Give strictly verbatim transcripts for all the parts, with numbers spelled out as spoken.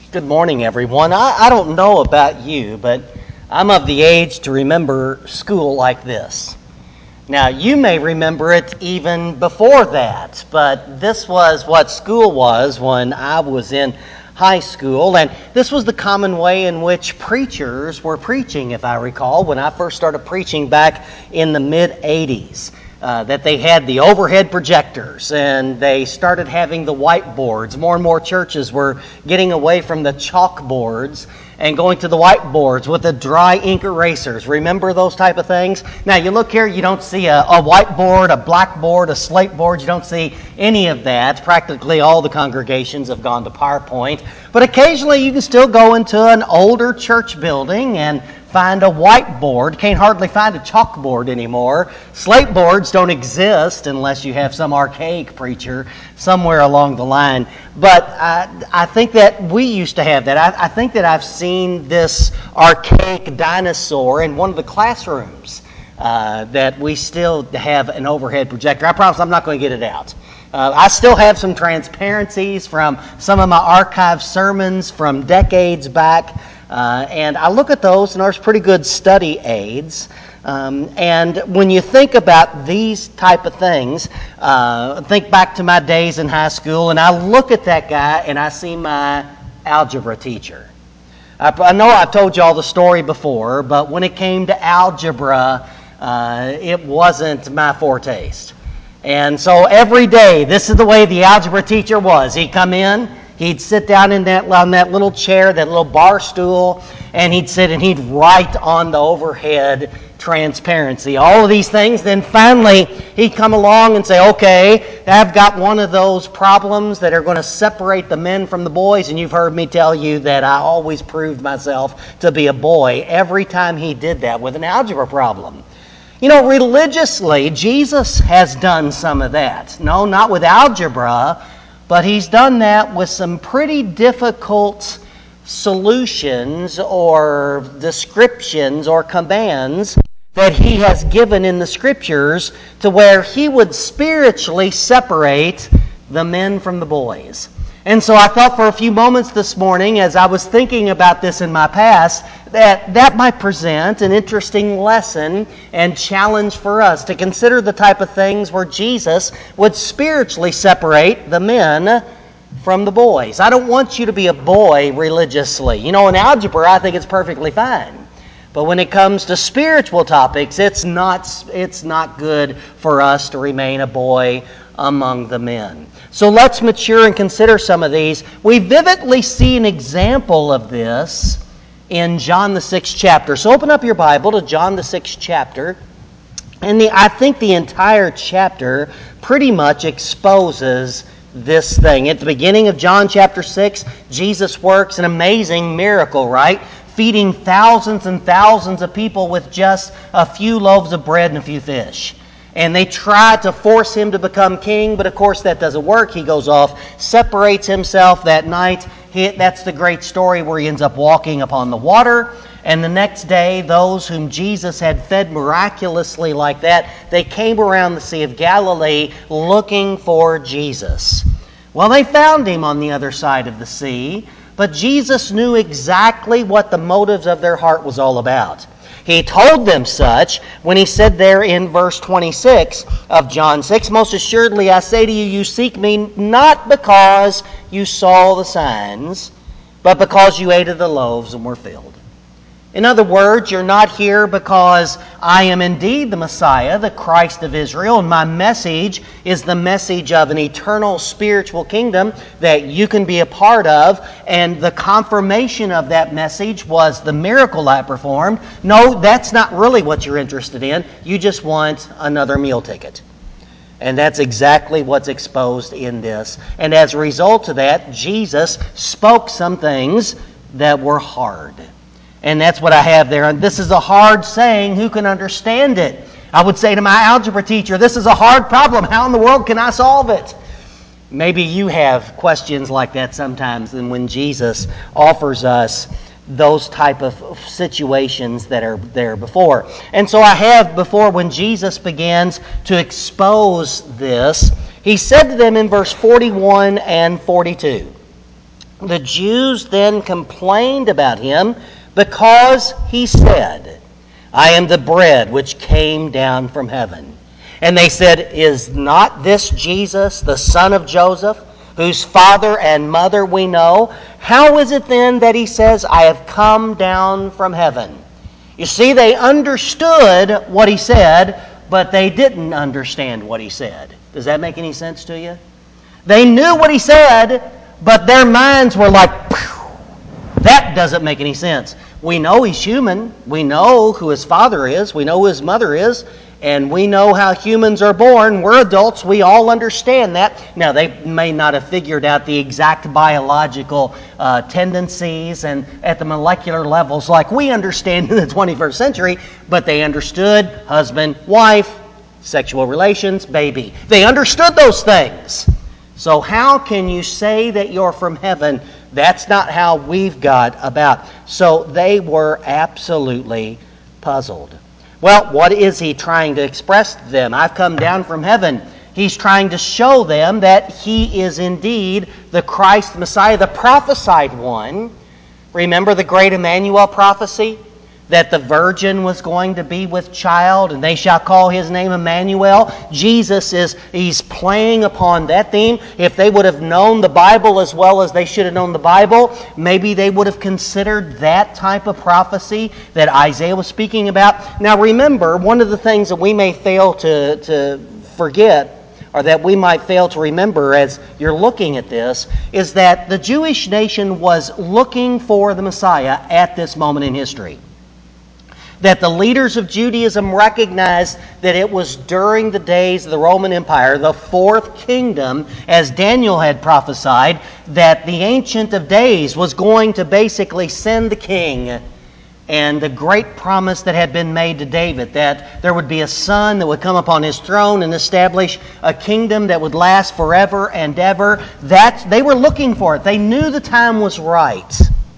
Good morning, everyone. I, I don't know about you, but I'm of the age to remember school like this. Now, you may remember it even before that, but this was what school was when I was in high school, and this was the common way in which preachers were preaching, if I recall, when I first started preaching back in the mid-eighties. Uh, that they had the overhead projectors and they started having the whiteboards. More and more churches were getting away from the chalkboards and going to the whiteboards with the dry ink erasers. Remember those type of things? Now you look here, you don't see a, a whiteboard, a blackboard, a slate board. You don't see any of that. Practically all the congregations have gone to PowerPoint. But occasionally you can still go into an older church building and find a whiteboard. Can't hardly find a chalkboard anymore. Slate boards don't exist unless you have some archaic preacher somewhere along the line. But I, I think that we used to have that. I, I think that I've seen this archaic dinosaur in one of the classrooms uh, that we still have an overhead projector. I promise I'm not going to get it out. Uh, I still have some transparencies from some of my archived sermons from decades back. Uh, and I look at those, and there's pretty good study aids. Um, and when you think about these type of things, uh, think back to my days in high school, and I look at that guy, and I see my algebra teacher. I, I know I've told you all the story before, but when it came to algebra, uh, it wasn't my foretaste. And so every day, this is the way the algebra teacher was. He'd come in, he'd sit down in that on that little chair, that little bar stool, and he'd sit and he'd write on the overhead transparency, all of these things. Then finally, he'd come along and say, okay, I've got one of those problems that are going to separate the men from the boys, and you've heard me tell you that I always proved myself to be a boy every time he did that with an algebra problem. You know, religiously, Jesus has done some of that. No, not with algebra, but he's done that with some pretty difficult solutions or descriptions or commands that he has given in the Scriptures to where he would spiritually separate the men from the boys. And so I thought for a few moments this morning, as I was thinking about this in my past, that that might present an interesting lesson and challenge for us to consider the type of things where Jesus would spiritually separate the men from the boys. I don't want you to be a boy religiously. You know, in algebra, I think it's perfectly fine. But when it comes to spiritual topics, it's not, it's not good for us to remain a boy among the men. So let's mature and consider some of these. We vividly see an example of this in John the sixth chapter. So open up your Bible to John the sixth chapter. And the, I think the entire chapter pretty much exposes this thing. At the beginning of John chapter six, Jesus works an amazing miracle, right? Feeding thousands and thousands of people with just a few loaves of bread and a few fish. And they try to force him to become king, but of course that doesn't work. He goes off, separates himself that night. He, that's the great story where he ends up walking upon the water. And the next day, those whom Jesus had fed miraculously like that, they came around the Sea of Galilee looking for Jesus. Well, they found him on the other side of the sea, but Jesus knew exactly what the motives of their heart was all about. He told them such when he said there in verse twenty-six of John six, "Most assuredly I say to you, you seek me not because you saw the signs, but because you ate of the loaves and were filled." In other words, you're not here because I am indeed the Messiah, the Christ of Israel, and my message is the message of an eternal spiritual kingdom that you can be a part of, and the confirmation of that message was the miracle I performed. No, that's not really what you're interested in. You just want another meal ticket. And that's exactly what's exposed in this. And as a result of that, Jesus spoke some things that were hard. And that's what I have there. And this is a hard saying. Who can understand it? I would say to my algebra teacher, this is a hard problem. How in the world can I solve it? Maybe you have questions like that sometimes. And when Jesus offers us those type of situations that are there before. And so I have before when Jesus begins to expose this, he said to them in verse forty-one and forty-two, The Jews then complained about him because he said, I am the bread which came down from heaven. And they said, is not this Jesus, the son of Joseph, whose father and mother we know? How is it then that he says, I have come down from heaven? You see, they understood what he said, but they didn't understand what he said. Does that make any sense to you? They knew what he said, but their minds were like, that doesn't make any sense. We know he's human. We know who his father is. We know who his mother is. And we know how humans are born. We're adults. We all understand that. Now, they may not have figured out the exact biological uh, tendencies and at the molecular levels like we understand in the twenty-first century, but they understood husband, wife, sexual relations, baby. They understood those things. So how can you say that you're from heaven? That's not how we've got about. So they were absolutely puzzled. Well, what is he trying to express to them? I've come down from heaven. He's trying to show them that he is indeed the Christ Messiah, the prophesied one. Remember the great Emmanuel prophecy? That the virgin was going to be with child, and they shall call his name Emmanuel. Jesus is, he's playing upon that theme. If they would have known the Bible as well as they should have known the Bible, maybe they would have considered that type of prophecy that Isaiah was speaking about. Now remember, one of the things that we may fail to, to forget, or that we might fail to remember as you're looking at this, is that the Jewish nation was looking for the Messiah at this moment in history. That the leaders of Judaism recognized that it was during the days of the Roman Empire, the fourth kingdom, as Daniel had prophesied, that the Ancient of Days was going to basically send the king, and the great promise that had been made to David, that there would be a son that would come upon his throne and establish a kingdom that would last forever and ever. That they were looking for it. They knew the time was right.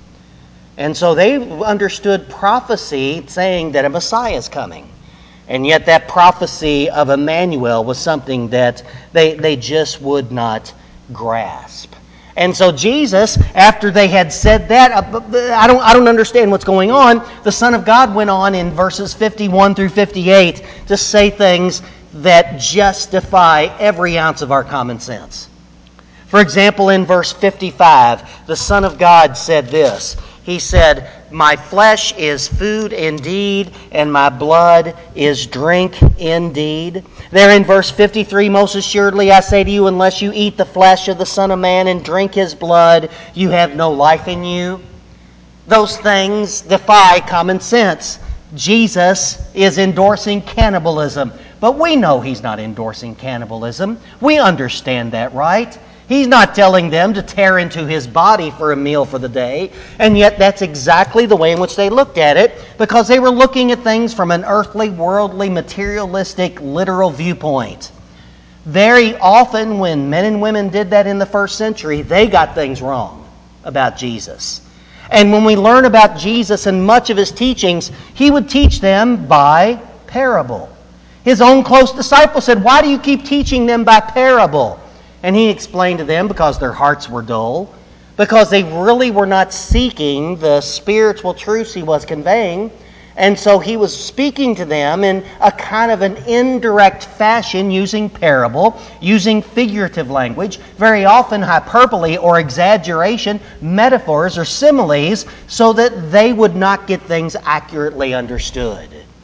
And so they understood prophecy saying that a Messiah is coming. And yet that prophecy of Emmanuel was something that they, they just would not grasp. And so Jesus, after they had said that, I don't, I don't understand what's going on, the Son of God went on in verses fifty-one through fifty-eight to say things that justify every ounce of our common sense. For example, in verse fifty-five, the Son of God said this. He said, my flesh is food indeed, and my blood is drink indeed. There in verse fifty-three, most assuredly I say to you, unless you eat the flesh of the Son of Man and drink his blood, you have no life in you. Those things defy common sense. Jesus is endorsing cannibalism, but we know he's not endorsing cannibalism. We understand that, right? He's not telling them to tear into his body for a meal for the day. And yet that's exactly the way in which they looked at it, because they were looking at things from an earthly, worldly, materialistic, literal viewpoint. Very often when men and women did that in the first century, they got things wrong about Jesus. And when we learn about Jesus and much of his teachings, he would teach them by parable. His own close disciples said, why do you keep teaching them by parable? And he explained to them because their hearts were dull, because they really were not seeking the spiritual truths he was conveying. And so he was speaking to them in a kind of an indirect fashion, using parable, using figurative language, very often hyperbole or exaggeration, metaphors or similes, so that they would not get things accurately understood.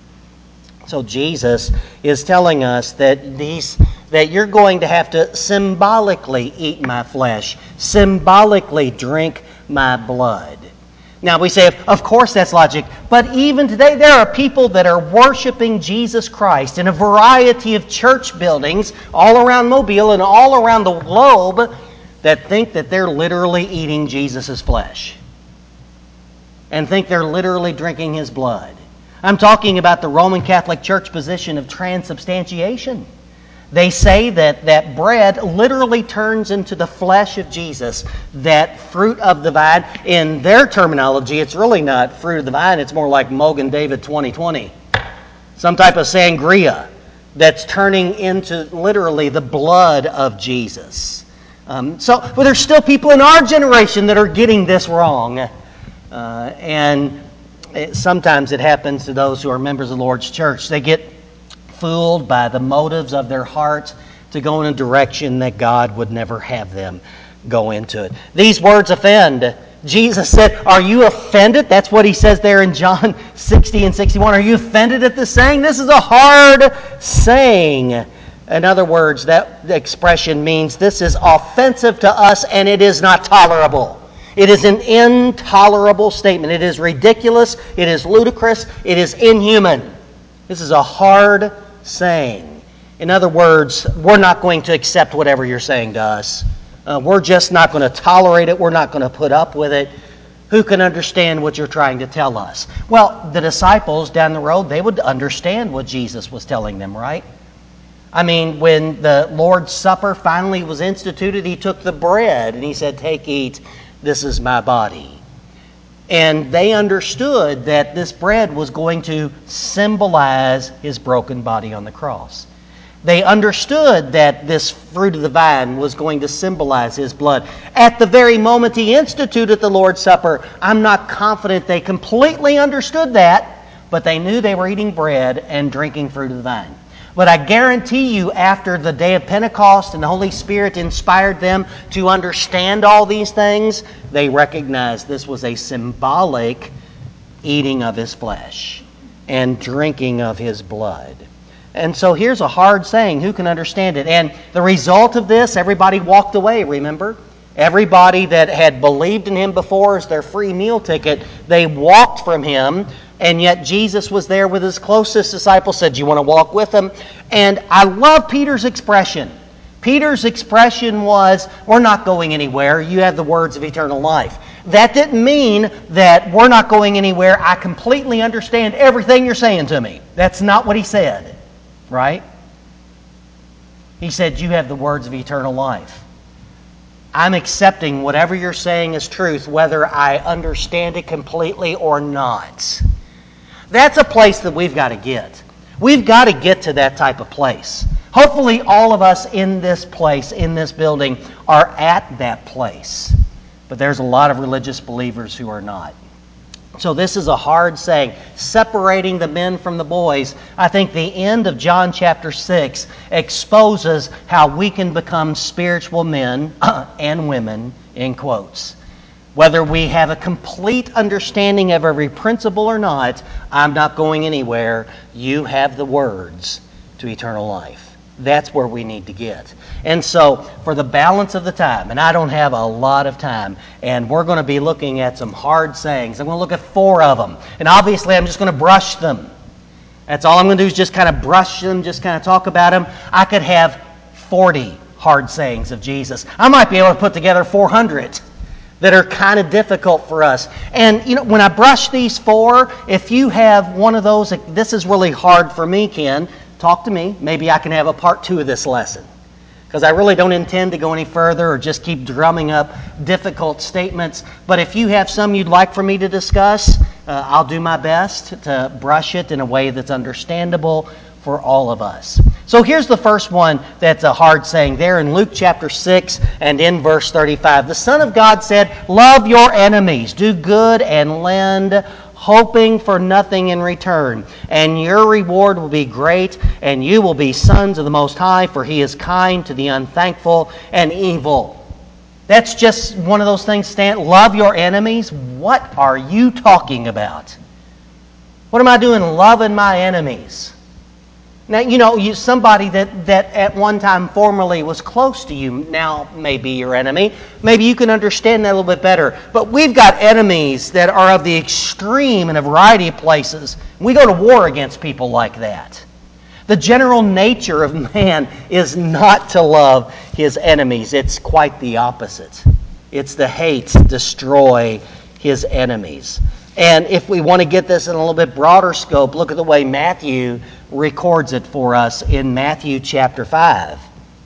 So Jesus is telling us that these that you're going to have to symbolically eat my flesh, symbolically drink my blood. Now we say, of course that's logic, but even today there are people that are worshiping Jesus Christ in a variety of church buildings all around Mobile and all around the globe that think that they're literally eating Jesus' flesh and think they're literally drinking his blood. I'm talking about the Roman Catholic Church position of transubstantiation. They say that that bread literally turns into the flesh of Jesus, that fruit of the vine. In their terminology, it's really not fruit of the vine, it's more like Mogan David twenty twenty. Some type of sangria that's turning into literally the blood of Jesus. Um, so, but there's still people in our generation that are getting this wrong. Uh, and it, sometimes it happens to those who are members of the Lord's church. They get fooled by the motives of their heart to go in a direction that God would never have them go into it. These words offend. Jesus said, are you offended? That's what he says there in John sixty and sixty-one. Are you offended at this saying? This is a hard saying. In other words, that expression means this is offensive to us and it is not tolerable. It is an intolerable statement. It is ridiculous. It is ludicrous. It is inhuman. This is a hard saying. In other words, we're not going to accept whatever you're saying to us. Uh, we're just not going to tolerate it. We're not going to put up with it. Who can understand what you're trying to tell us? Well, the disciples down the road, they would understand what Jesus was telling them, right? I mean, when the Lord's Supper finally was instituted, he took the bread and he said, take, eat, this is my body. And they understood that this bread was going to symbolize his broken body on the cross. They understood that this fruit of the vine was going to symbolize his blood. At the very moment he instituted the Lord's Supper, I'm not confident they completely understood that, but they knew they were eating bread and drinking fruit of the vine. But I guarantee you, after the day of Pentecost and the Holy Spirit inspired them to understand all these things, they recognized this was a symbolic eating of his flesh and drinking of his blood. And so here's a hard saying. Who can understand it? And the result of this, everybody walked away, remember? Everybody that had believed in him before as their free meal ticket, they walked from him. And yet Jesus was there with his closest disciples, said, do you want to walk with him? And I love Peter's expression. Peter's expression was, we're not going anywhere. You have the words of eternal life. That didn't mean that we're not going anywhere. I completely understand everything you're saying to me. That's not what he said. Right? He said, you have the words of eternal life. I'm accepting whatever you're saying is truth, whether I understand it completely or not. That's a place that we've got to get. We've got to get to that type of place. Hopefully all of us in this place, in this building, are at that place. But there's a lot of religious believers who are not. So this is a hard saying, separating the men from the boys. I think the end of John chapter six exposes how we can become spiritual men and women, in quotes. Whether we have a complete understanding of every principle or not, I'm not going anywhere. You have the words to eternal life. That's where we need to get. And so, for the balance of the time, and I don't have a lot of time, and we're going to be looking at some hard sayings. I'm going to look at four of them. And obviously, I'm just going to brush them. That's all I'm going to do is just kind of brush them, just kind of talk about them. I could have forty hard sayings of Jesus. I might be able to put together four hundred that are kind of difficult for us. And, you know, when I brush these four, if you have one of those, this is really hard for me, Ken, talk to me. Maybe I can have a part two of this lesson. Because I really don't intend to go any further or just keep drumming up difficult statements. But if you have some you'd like for me to discuss, uh, I'll do my best to brush it in a way that's understandable for all of us. So here's the first one that's a hard saying there in Luke chapter six and in verse thirty-five. The Son of God said, love your enemies, do good and lend, hoping for nothing in return. And your reward will be great, and you will be sons of the Most High, for He is kind to the unthankful and evil. That's just one of those things, Stan. Love your enemies? What are you talking about? What am I doing loving my enemies? Now, you know, you somebody that, that at one time formerly was close to you now may be your enemy. Maybe you can understand that a little bit better. But we've got enemies that are of the extreme in a variety of places. We go to war against people like that. The general nature of man is not to love his enemies. It's quite the opposite. It's to hate, destroy his enemies. And if we want to get this in a little bit broader scope, look at the way Matthew records it for us in Matthew chapter five.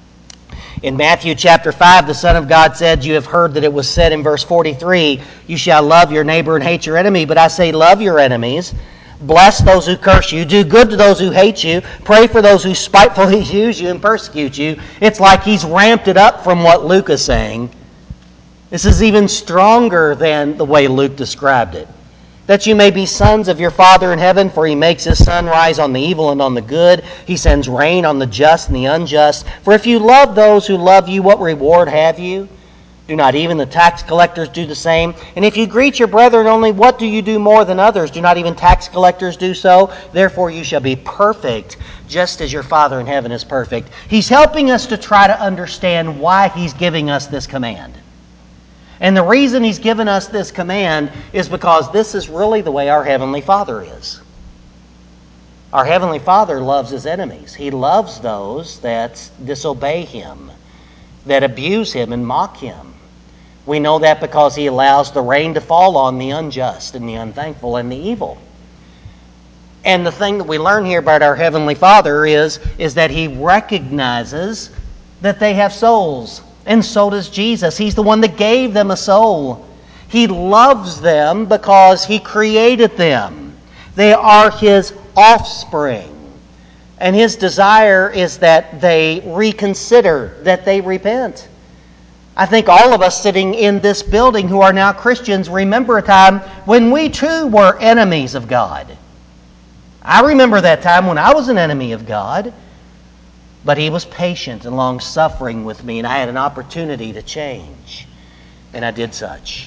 In Matthew chapter five, the Son of God said, you have heard that it was said in verse forty-three, you shall love your neighbor and hate your enemy, but I say love your enemies, Bless those who curse you. Do good to those who hate you. Pray for those who spitefully use you and persecute you. It's like he's ramped it up from what Luke is saying. This is even stronger than the way Luke described it. That you may be sons of your Father in heaven, for he makes his sun rise on the evil and on the good. He sends rain on the just and the unjust. For if you love those who love you, what reward have you? Do not even the tax collectors do the same? And if you greet your brethren only, what do you do more than others? Do not even tax collectors do so? Therefore you shall be perfect, just as your Father in heaven is perfect. He's helping us to try to understand why he's giving us this command. And the reason he's given us this command is because this is really the way our Heavenly Father is. Our Heavenly Father loves his enemies. He loves those that disobey him, that abuse him and mock him. We know that because he allows the rain to fall on the unjust and the unthankful and the evil. And the thing that we learn here about our Heavenly Father is, is that he recognizes that they have souls. And so does Jesus. He's the one that gave them a soul. He loves them because he created them. They are his offspring. And his desire is that they reconsider, that they repent. I think all of us sitting in this building who are now Christians remember a time when we too were enemies of God. I remember that time when I was an enemy of God. But he was patient and long-suffering with me, and I had an opportunity to change. And I did such.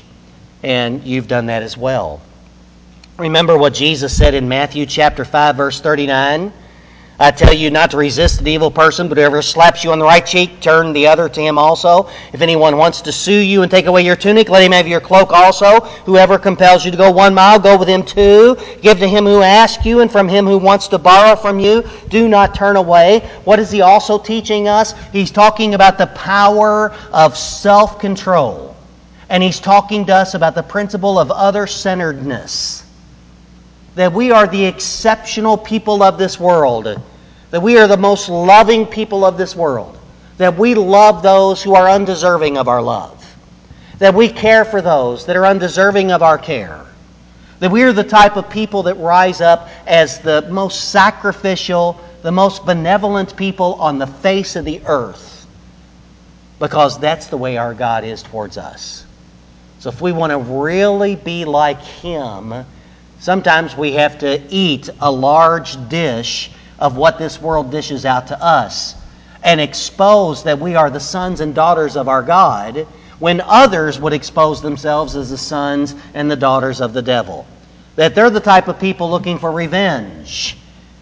And you've done that as well. Remember what Jesus said in Matthew chapter five, verse thirty-nine? I tell you not to resist an evil person, but whoever slaps you on the right cheek, turn the other to him also. If anyone wants to sue you and take away your tunic, let him have your cloak also. Whoever compels you to go one mile, go with him two. Give to him who asks you, and from him who wants to borrow from you, do not turn away. What is he also teaching us? He's talking about the power of self-control. And he's talking to us about the principle of other-centeredness. That we are the exceptional people of this world. That we are the most loving people of this world. That we love those who are undeserving of our love. That we care for those that are undeserving of our care. That we are the type of people that rise up as the most sacrificial, the most benevolent people on the face of the earth. Because that's the way our God is towards us. So if we want to really be like him, sometimes we have to eat a large dish of what this world dishes out to us and expose that we are the sons and daughters of our God when others would expose themselves as the sons and the daughters of the devil. That they're the type of people looking for revenge.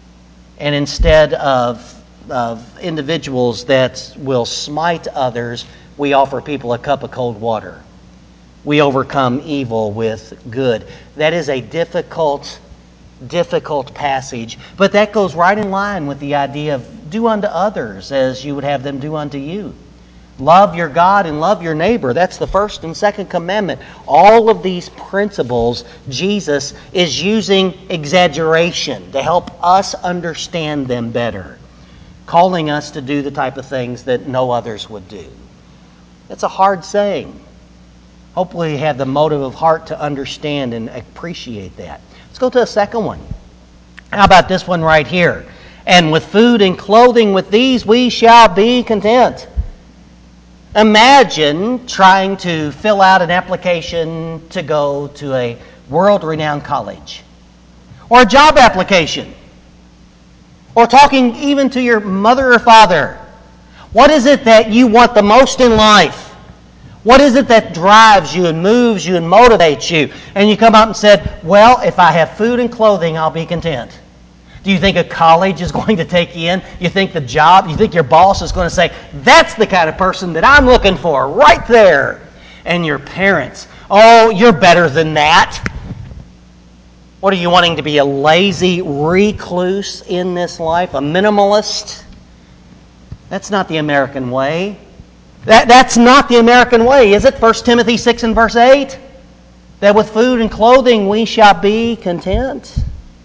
And instead of, of individuals that will smite others, we offer people a cup of cold water. We overcome evil with good. That is a difficult, difficult passage. But that goes right in line with the idea of do unto others as you would have them do unto you. Love your God and love your neighbor. That's the first and second commandment. All of these principles, Jesus is using exaggeration to help us understand them better. Calling us to do the type of things that no others would do. That's a hard saying. Hopefully you have the motive of heart to understand and appreciate that. Let's go to a second one. How about this one right here? And with food and clothing, with these we shall be content. Imagine trying to fill out an application to go to a world-renowned college. Or a job application. Or talking even to your mother or father. What is it that you want the most in life? What is it that drives you and moves you and motivates you? And you come up and said, well, if I have food and clothing, I'll be content. Do you think a college is going to take you in? You think the job, you think your boss is going to say, that's the kind of person that I'm looking for, right there. And your parents, oh, you're better than that. What are you wanting to be, a lazy recluse in this life, a minimalist? That's not the American way. That, that's not the American way, is it? First Timothy six and verse eight? That with food and clothing we shall be content.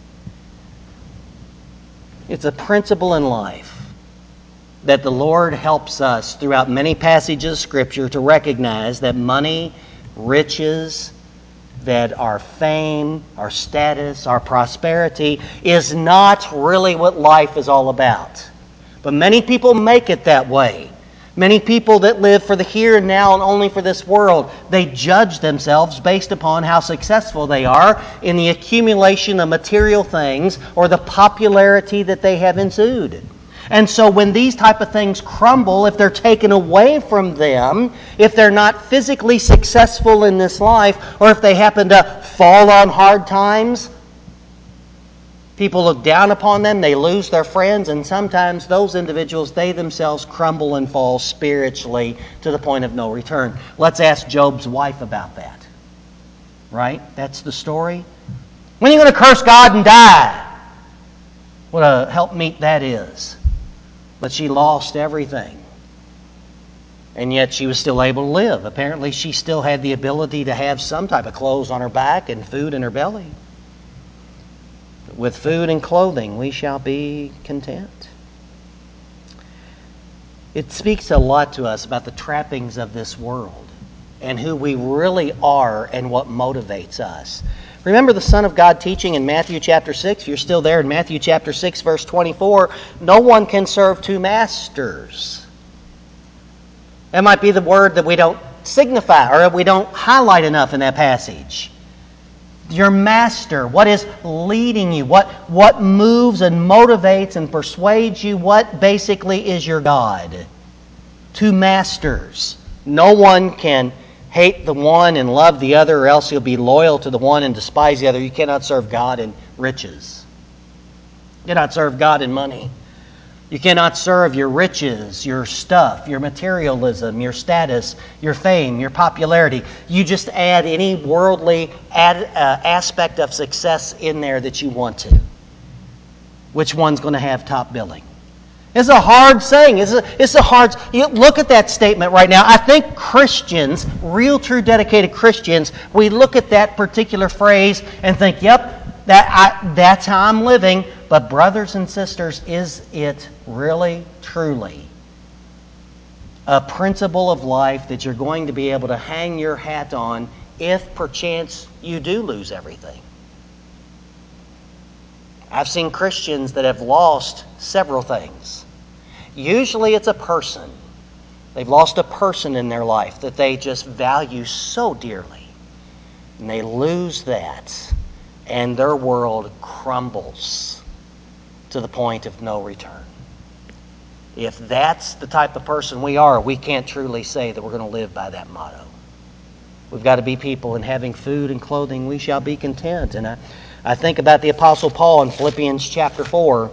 It's a principle in life that the Lord helps us throughout many passages of Scripture to recognize that money, riches, that our fame, our status, our prosperity is not really what life is all about. But many people make it that way. Many people that live for the here and now and only for this world, they judge themselves based upon how successful they are in the accumulation of material things or the popularity that they have ensued. And so when these type of things crumble, if they're taken away from them, if they're not physically successful in this life, or if they happen to fall on hard times, people look down upon them, they lose their friends, and sometimes those individuals, they themselves crumble and fall spiritually to the point of no return. Let's ask Job's wife about that. Right? That's the story. When are you going to curse God and die? What a helpmeet that is. But she lost everything. And yet she was still able to live. Apparently she still had the ability to have some type of clothes on her back and food in her belly. With food and clothing, we shall be content. It speaks a lot to us about the trappings of this world and who we really are and what motivates us. Remember the Son of God teaching in Matthew chapter six? If you're still there in Matthew chapter six, verse twenty-four, no one can serve two masters. That might be the word that we don't signify or we don't highlight enough in that passage. Your master, what is leading you, what, what moves and motivates and persuades you, what basically is your God. Two masters. No one can hate the one and love the other, or else you'll be loyal to the one and despise the other. You cannot serve God in riches. You cannot serve God in money. You cannot serve your riches, your stuff, your materialism, your status, your fame, your popularity. You just add any worldly ad, uh, aspect of success in there that you want to. Which one's going to have top billing? It's a hard saying. It's a, it's a hard... You look at that statement right now. I think Christians, real, true, dedicated Christians, we look at that particular phrase and think, yep, that I, that's how I'm living. But brothers and sisters, is it really, truly a principle of life that you're going to be able to hang your hat on if perchance you do lose everything? I've seen Christians that have lost several things. Usually it's a person. They've lost a person in their life that they just value so dearly. And they lose that, and their world crumbles to the point of no return. If that's the type of person we are, we can't truly say that we're going to live by that motto. We've got to be people, in having food and clothing, we shall be content. And I, I think about the Apostle Paul in Philippians chapter four.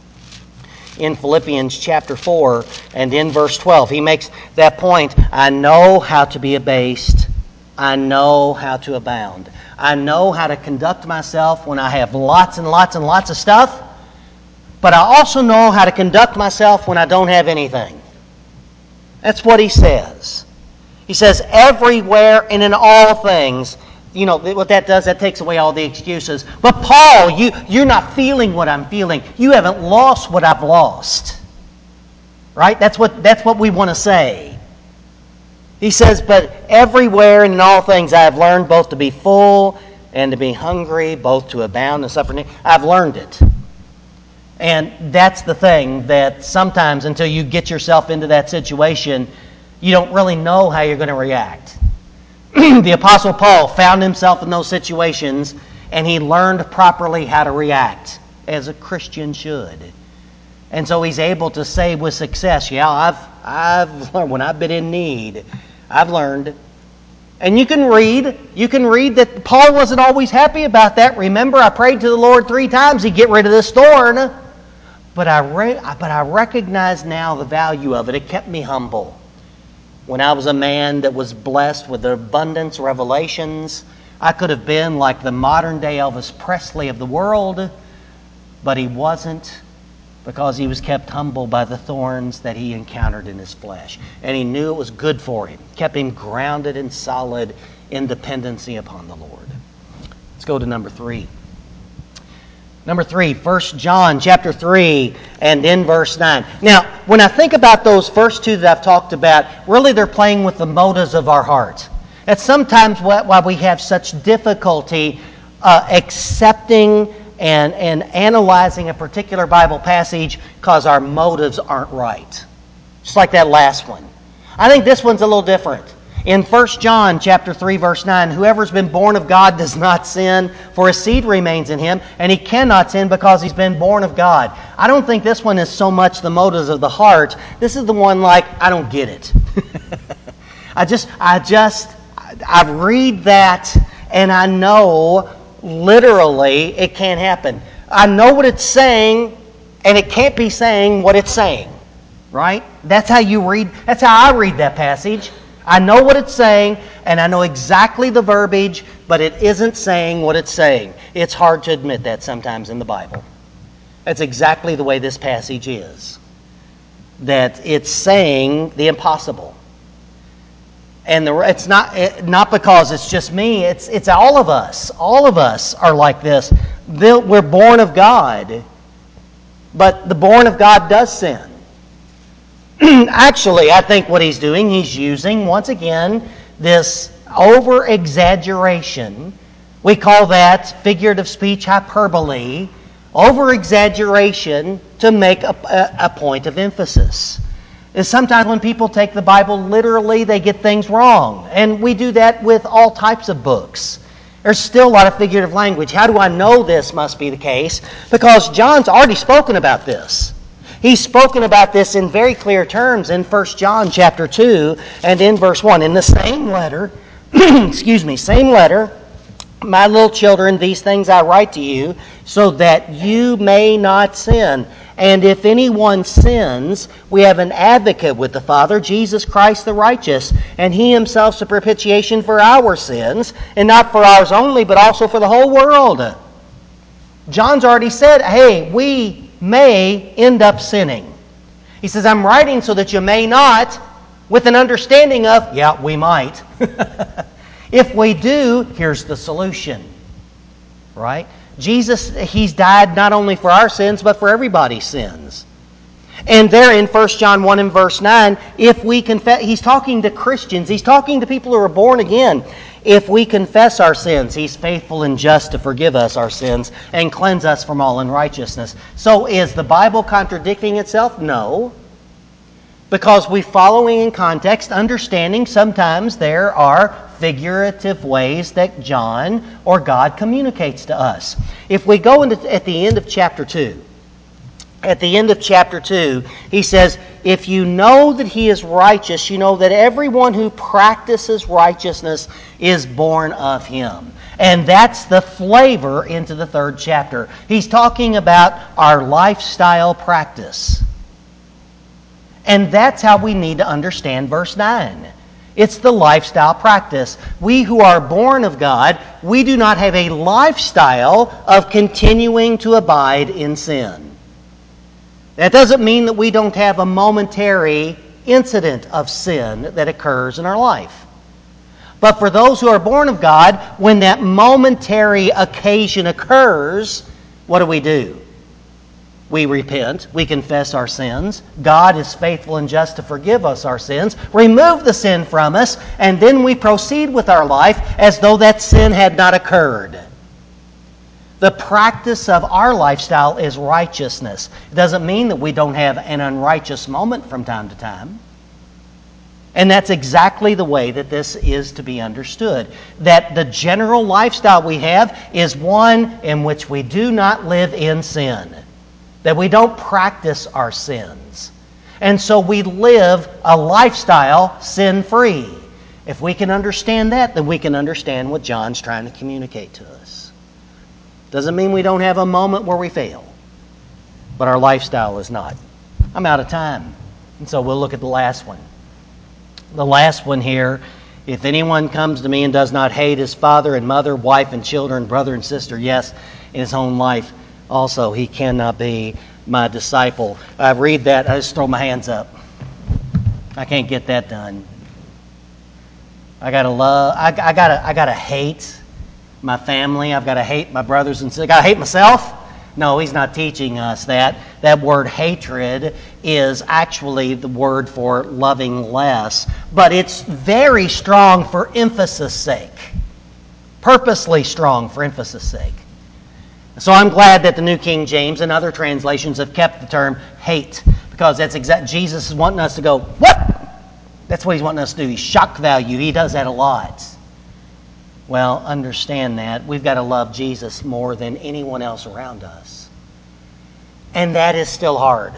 In Philippians chapter four and in verse twelve, he makes that point. I know how to be abased. I know how to abound. I know how to conduct myself when I have lots and lots and lots of stuff. But I also know how to conduct myself when I don't have anything. That's what he says. He says, everywhere and in all things. You know, what that does, that takes away all the excuses. But Paul, you, you're not feeling what I'm feeling. You haven't lost what I've lost. Right? That's what, that's what we want to say. He says, but everywhere and in all things I have learned both to be full and to be hungry, both to abound and suffer need. I've learned it. And that's the thing, that sometimes until you get yourself into that situation, you don't really know how you're going to react. The Apostle Paul found himself in those situations, and he learned properly how to react, as a Christian should. And so he's able to say with success, yeah, I've, I've learned, when I've been in need, I've learned. And you can read, you can read that Paul wasn't always happy about that. Remember, I prayed to the Lord three times, he'd get rid of this thorn. But I, re- but I recognize now the value of it. It kept me humble. When I was a man that was blessed with abundance revelations, I could have been like the modern day Elvis Presley of the world, but he wasn't, because he was kept humble by the thorns that he encountered in his flesh. And he knew it was good for him. Kept him grounded and solid in dependency upon the Lord. Let's go to number three. Number three, First John chapter three and in verse nine. Now, when I think about those first two that I've talked about, really they're playing with the motives of our heart. That's sometimes why we have such difficulty uh, accepting and, and analyzing a particular Bible passage because our motives aren't right. Just like that last one. I think this one's a little different. In First John chapter three, verse nine, whoever's been born of God does not sin, for his seed remains in him, and he cannot sin because he's been born of God. I don't think this one is so much the motives of the heart. This is the one like, I don't get it. I just, I just, I read that, and I know literally it can't happen. I know what it's saying, and it can't be saying what it's saying. Right? That's how you read, that's how I read that passage. I know what it's saying, and I know exactly the verbiage, but it isn't saying what it's saying. It's hard to admit that sometimes in the Bible. That's exactly the way this passage is. That it's saying the impossible. And the, it's not it, not because it's just me, it's it's all of us. All of us are like this. We're born of God, but the born of God does sin. Actually, I think what he's doing, he's using, once again, this over-exaggeration. We call that figurative speech hyperbole. Over-exaggeration to make a, a, a point of emphasis. And sometimes when people take the Bible literally, they get things wrong. And we do that with all types of books. There's still a lot of figurative language. How do I know this must be the case? Because John's already spoken about this. He's spoken about this in very clear terms in First John chapter two and in verse one. In the same letter, excuse me, same letter, my little children, these things I write to you, so that you may not sin. And if anyone sins, we have an advocate with the Father, Jesus Christ the righteous, and he himself is a propitiation for our sins, and not for ours only, but also for the whole world. John's already said, hey, we may end up sinning. He says, I'm writing so that you may not, with an understanding of, yeah, we might. If we do, here's the solution. Right? Jesus, he's died not only for our sins, but for everybody's sins. And there in First John one and verse nine, if we confess, he's talking to Christians, he's talking to people who are born again. If we confess our sins, he's faithful and just to forgive us our sins and cleanse us from all unrighteousness. So is the Bible contradicting itself? No. Because we following in context, understanding sometimes there are figurative ways that John or God communicates to us. If we go into at the end of chapter two, at the end of chapter two, he says, if you know that he is righteous, you know that everyone who practices righteousness is born of him. And that's the flavor into the third chapter. He's talking about our lifestyle practice. And that's how we need to understand verse nine. It's the lifestyle practice. We who are born of God, we do not have a lifestyle of continuing to abide in sin. That doesn't mean that we don't have a momentary incident of sin that occurs in our life. But for those who are born of God, when that momentary occasion occurs, what do we do? We repent, we confess our sins. God is faithful and just to forgive us our sins, remove the sin from us, and then we proceed with our life as though that sin had not occurred. The practice of our lifestyle is righteousness. It doesn't mean that we don't have an unrighteous moment from time to time. And that's exactly the way that this is to be understood. That the general lifestyle we have is one in which we do not live in sin. That we don't practice our sins. And so we live a lifestyle sin-free. If we can understand that, then we can understand what John's trying to communicate to us. Doesn't mean we don't have a moment where we fail. But our lifestyle is not. I'm out of time. And so we'll look at the last one. The last one here, if anyone comes to me and does not hate his father and mother, wife and children, brother and sister, yes, in his own life, also he cannot be my disciple. I read that, I just throw my hands up. I can't get that done. I gotta love, I, I gotta, I gotta hate my family. I've got to hate my brothers and sisters. I've got to hate myself. No, he's not teaching us that. That word hatred is actually the word for loving less, but it's very strong for emphasis sake. Purposely strong for emphasis sake. So I'm glad that the New King James and other translations have kept the term hate, because that's exact. Jesus is wanting us to go, what? That's what he's wanting us to do. He's shock value. He does that a lot. Well, understand that. We've got to love Jesus more than anyone else around us. And that is still hard.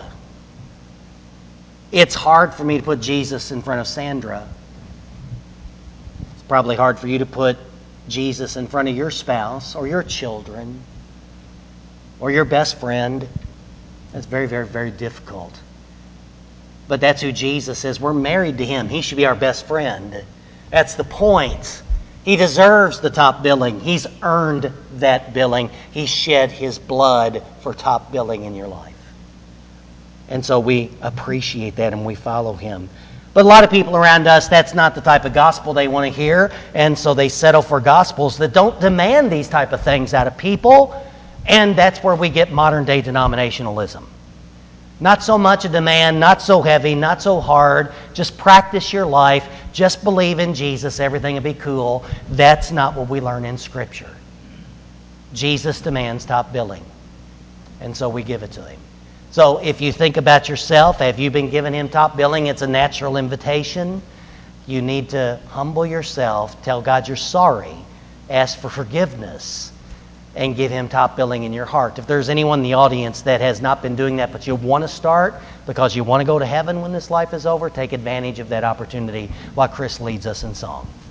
It's hard for me to put Jesus in front of Sandra. It's probably hard for you to put Jesus in front of your spouse or your children or your best friend. That's very, very, very difficult. But that's who Jesus is. We're married to him. He should be our best friend. That's the point. He deserves the top billing. He's earned that billing. He shed his blood for top billing in your life. And so we appreciate that and we follow him. But a lot of people around us, that's not the type of gospel they want to hear. And so they settle for gospels that don't demand these type of things out of people. And that's where we get modern day denominationalism. Not so much a demand, not so heavy, not so hard. Just practice your life. Just believe in Jesus. Everything will be cool. That's not what we learn in Scripture. Jesus demands top billing. And so we give it to him. So if you think about yourself, have you been giving him top billing? It's a natural invitation. You need to humble yourself, tell God you're sorry, ask for forgiveness, and give him top billing in your heart. If there's anyone in the audience that has not been doing that, but you want to start because you want to go to heaven when this life is over, take advantage of that opportunity while Chris leads us in song.